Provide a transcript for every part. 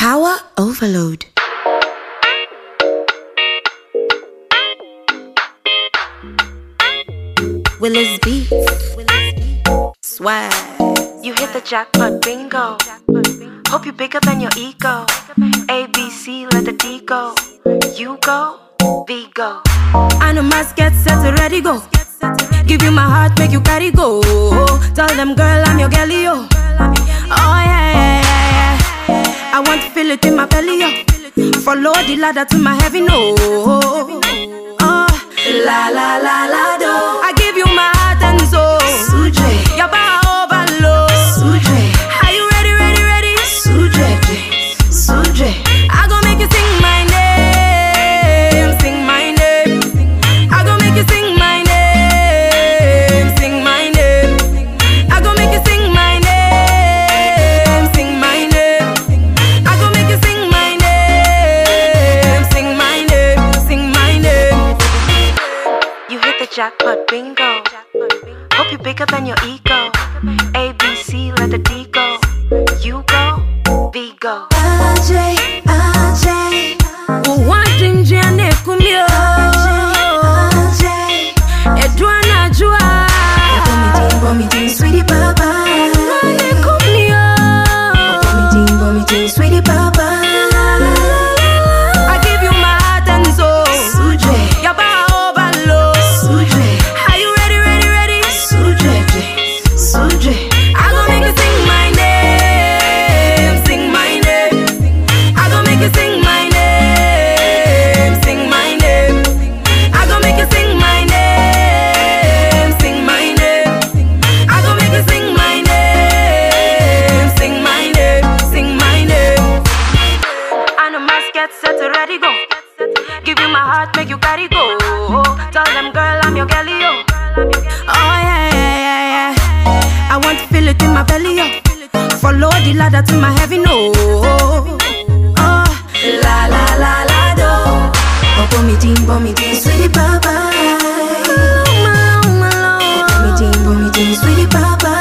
Power overload. Willis Beats. Swag. You hit the jackpot, bingo. Hope you're bigger than your ego. A, B, C, let the D go. You go, V go. I know must get set to ready go. Give you my heart, make you carry go. Tell them girl I'm your girlie, yo. Oh yeah, yeah, yeah, yeah. I want to feel it in my belly, yo. Follow the ladder to my heaven, no. Oh, la la la la do. I give you my heart and soul. Suje, your power overload. Suje, are you ready, ready, ready? Suje, Suje, I gon' make you sing my name, sing my name. I gon' make you sing my name, sing my name. I gon' make you sing my name, sing my name. I gon' make you sing my name, sing my name, sing my name. You hit the jackpot, bingo. Hope you're bigger than your ego. A, B, C, let the D go. You go, V go. Ajay, Ajay, uwanje njane kumyo. Ajay, Edwana jua. Vomiting, sweetie papa. Njane kumyo. Vomiting, sweetie papa. I give you my heart and soul. Suje, your power overload. Suje, are you ready, ready, ready? Suje, Suje, I gon' make you sing my name, sing my name. I gon' make you sing my name, sing my name. I gon' make you sing my name, sing my name. I gon' make you sing my name, sing my name, sing my name. I know must get set to ready go. Give you my heart, make you carry go. Tell them girl I'm your girlie, yo. Oh yeah, yeah, yeah, yeah. I want to feel it in my belly, yo. Follow the ladder to my heaven, no. Oh, la la la la do. Oh, vomiting, sweetie papa. Vomiting, sweetie papa.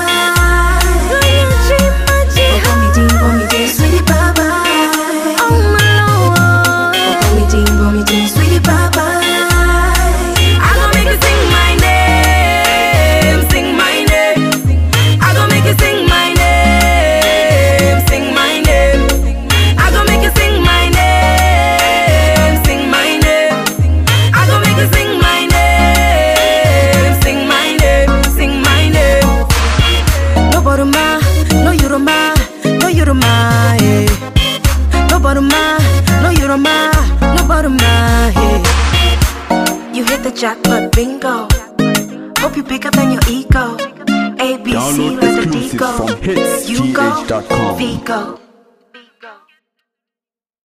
Vomiting, sweetie papa. Vomiting, sweetie papa. I gon' make you sing my name, sing my name. I gon' make you sing my name, sing my name. I gon' make you sing my name, sing my name. I gon' make you sing my name, sing my name, sing my name. No Boroma, no Yoroma, no Yoroma, yeah. No Boroma, no Yoroma, no Boroma, yeah. You hit the jackpot, bingo. Hope you're bigger than your ego. A, B, C, Download let the D exclusives go. from You go, hitsgh.com. V go.